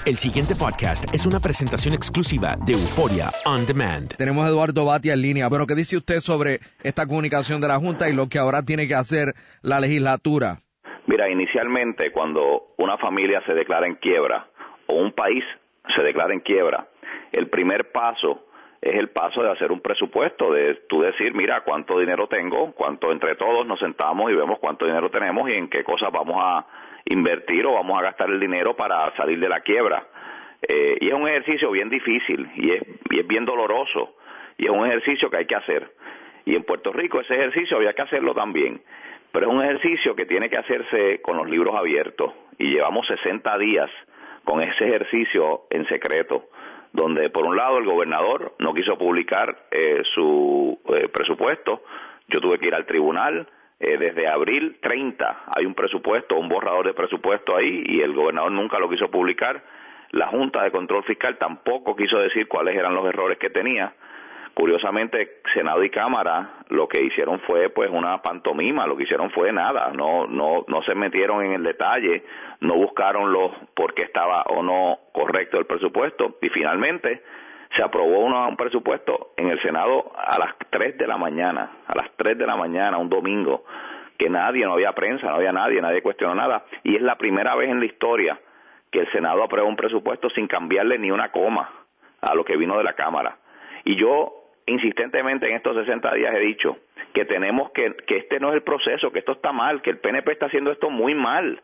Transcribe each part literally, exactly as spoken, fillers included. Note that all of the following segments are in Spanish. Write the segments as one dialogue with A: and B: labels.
A: El siguiente podcast es una presentación exclusiva de Euforia On Demand.
B: Tenemos a Eduardo Batia en línea. Bueno, ¿qué dice usted sobre esta comunicación de la Junta y lo que ahora tiene que hacer la legislatura?
C: Mira, inicialmente cuando una familia se declara en quiebra o un país se declara en quiebra, el primer paso es el paso de hacer un presupuesto, de tú decir, mira, cuánto dinero tengo, cuánto entre todos nos sentamos y vemos cuánto dinero tenemos y en qué cosas vamos a invertir o vamos a gastar el dinero para salir de la quiebra. Eh, y es un ejercicio bien difícil y es, y es bien doloroso y es un ejercicio que hay que hacer. Y en Puerto Rico ese ejercicio había que hacerlo también, pero es un ejercicio que tiene que hacerse con los libros abiertos y llevamos sesenta días con ese ejercicio en secreto, donde por un lado el gobernador no quiso publicar eh, su eh, presupuesto. Yo tuve que ir al tribunal. Eh, desde abril treinta hay un presupuesto, un borrador de presupuesto ahí y el gobernador nunca lo quiso publicar. La Junta de Control Fiscal tampoco quiso decir cuáles eran los errores que tenía. Curiosamente, Senado y Cámara lo que hicieron fue pues una pantomima, lo que hicieron fue nada, no no no se metieron en el detalle, no buscaron los por qué estaba o no correcto el presupuesto y finalmente se aprobó una, un presupuesto en el Senado a las tres de la mañana, a las tres de la mañana, un domingo, que nadie, no había prensa, no había nadie, nadie cuestionó nada, y es la primera vez en la historia que el Senado aprueba un presupuesto sin cambiarle ni una coma a lo que vino de la Cámara. Y yo insistentemente en estos sesenta días he dicho que tenemos que, que este no es el proceso, que esto está mal, que el P N P está haciendo esto muy mal,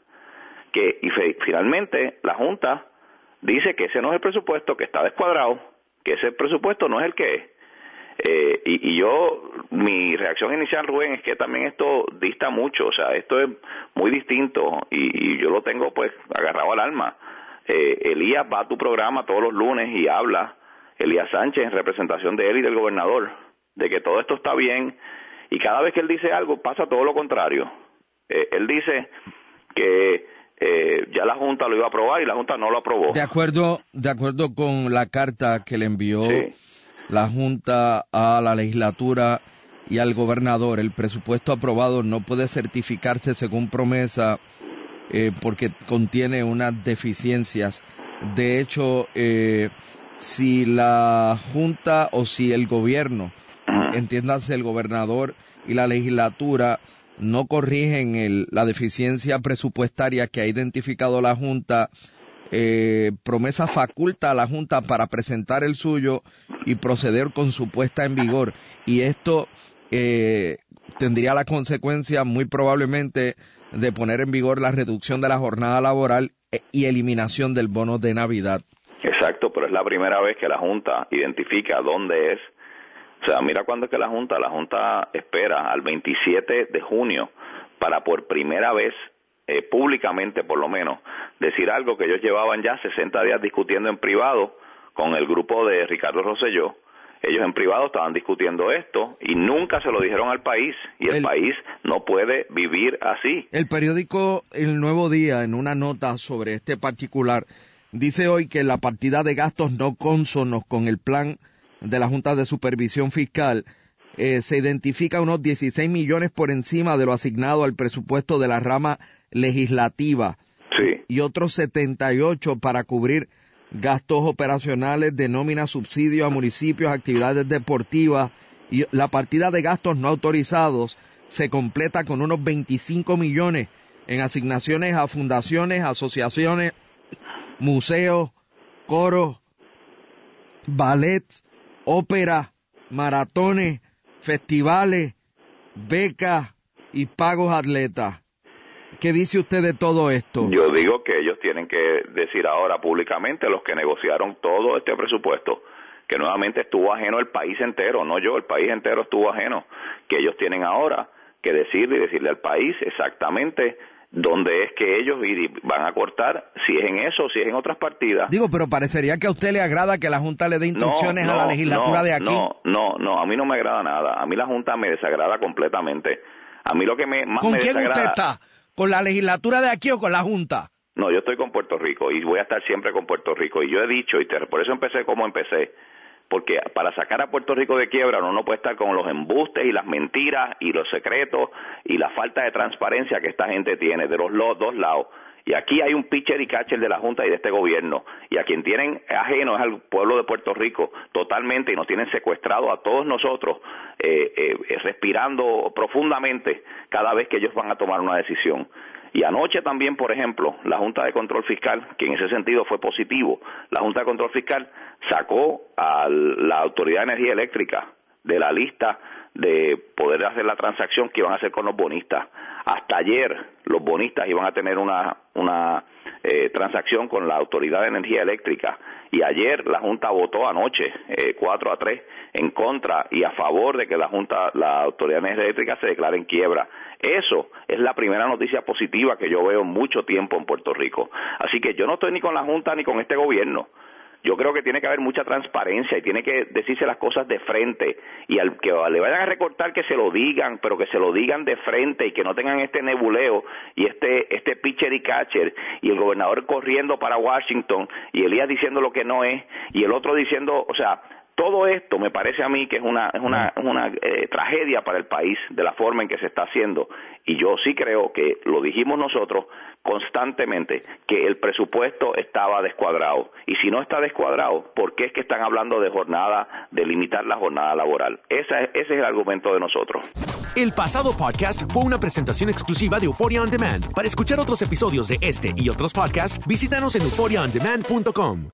C: que y fe, finalmente la Junta dice que ese no es el presupuesto, que está descuadrado, que ese presupuesto no es el que es. Eh, y, y yo, mi reacción inicial, Rubén, es que también esto dista mucho, o sea, esto es muy distinto y, y yo lo tengo pues agarrado al alma. Eh, Elías va a tu programa todos los lunes y habla, Elías Sánchez, en representación de él y del gobernador, de que todo esto está bien y cada vez que él dice algo pasa todo lo contrario. Eh, él dice que Eh, ya la Junta lo iba a aprobar y la Junta no lo aprobó.
B: De acuerdo, de acuerdo con la carta que le envió
C: sí.
B: la Junta a la legislatura y al gobernador, el presupuesto aprobado no puede certificarse según promesa eh, porque contiene unas deficiencias. De hecho, eh, si la Junta o si el gobierno, uh-huh. entiéndase el gobernador y la legislatura, no corrigen el, la deficiencia presupuestaria que ha identificado la Junta, eh, promesa faculta a la Junta para presentar el suyo y proceder con su puesta en vigor. Y esto eh, tendría la consecuencia muy probablemente de poner en vigor la reducción de la jornada laboral y eliminación del bono de Navidad.
C: Exacto, pero es la primera vez que la Junta identifica dónde es. O sea, mira cuándo es que la Junta, la Junta espera al veintisiete de junio para por primera vez, eh, públicamente por lo menos, decir algo que ellos llevaban ya sesenta días discutiendo en privado con el grupo de Ricardo Rosselló. Ellos en privado estaban discutiendo esto y nunca se lo dijeron al país y el, el país no puede vivir así.
B: El periódico El Nuevo Día, en una nota sobre este particular, dice hoy que la partida de gastos no cónsonos con el plan de la Junta de Supervisión Fiscal, eh, se identifica unos dieciséis millones por encima de lo asignado al presupuesto de la rama legislativa.
C: Sí.
B: Y otros setenta y ocho para cubrir gastos operacionales de nómina, subsidio a municipios, actividades deportivas. Y la partida de gastos no autorizados se completa con unos veinticinco millones en asignaciones a fundaciones, asociaciones, museos, coros, ballets, ópera, maratones, festivales, becas y pagos a atletas. ¿Qué dice usted de todo esto?
C: Yo digo que ellos tienen que decir ahora públicamente, los que negociaron todo este presupuesto, que nuevamente estuvo ajeno el país entero, no yo, el país entero estuvo ajeno, que ellos tienen ahora que decirle y decirle al país exactamente dónde es que ellos van a cortar, si es en eso o si es en otras partidas.
B: Digo, pero parecería que a usted le agrada que la Junta le dé instrucciones
C: no, no,
B: a la legislatura
C: no,
B: de aquí.
C: No, no, no, a mí no me agrada nada. A mí la Junta me desagrada completamente. A mí lo que me más
B: ¿Con
C: me
B: quién
C: desagrada...
B: usted está? ¿Con la legislatura de aquí o con la Junta?
C: No, yo estoy con Puerto Rico y voy a estar siempre con Puerto Rico. Y yo he dicho, y te, por eso empecé como empecé, porque para sacar a Puerto Rico de quiebra uno no puede estar con los embustes y las mentiras y los secretos y la falta de transparencia que esta gente tiene de los dos lados. Y aquí hay un pitcher y catcher de la Junta y de este gobierno, y a quien tienen ajeno es al pueblo de Puerto Rico totalmente, y nos tienen secuestrado a todos nosotros, eh, eh, respirando profundamente cada vez que ellos van a tomar una decisión. Y anoche también, por ejemplo, la Junta de Control Fiscal, que en ese sentido fue positivo, la Junta de Control Fiscal sacó a la Autoridad de Energía Eléctrica de la lista de poder hacer la transacción que iban a hacer con los bonistas. Hasta ayer los bonistas iban a tener una, una eh, transacción con la Autoridad de Energía Eléctrica, y ayer la Junta votó anoche eh, cuatro a tres en contra y a favor de que la Junta, la Autoridad de Energía Eléctrica se declare en quiebra. Eso es la primera noticia positiva que yo veo en mucho tiempo en Puerto Rico. Así que yo no estoy ni con la Junta ni con este gobierno. Yo creo que tiene que haber mucha transparencia y tiene que decirse las cosas de frente, y al que le vayan a recortar que se lo digan, pero que se lo digan de frente y que no tengan este nebuleo y este este pitcher y catcher y el gobernador corriendo para Washington y Elías diciendo lo que no es y el otro diciendo, o sea, todo esto me parece a mí que es una es una, es una eh, tragedia para el país de la forma en que se está haciendo, y yo sí creo que lo dijimos nosotros constantemente, que el presupuesto estaba descuadrado, y si no está descuadrado, ¿por qué es que están hablando de jornada, de limitar la jornada laboral? Esa es, ese es el argumento de nosotros.
A: El pasado podcast fue una presentación exclusiva de Euphoria On Demand. Para escuchar otros episodios de este y otros podcasts, visítanos en euphoria on demand punto com.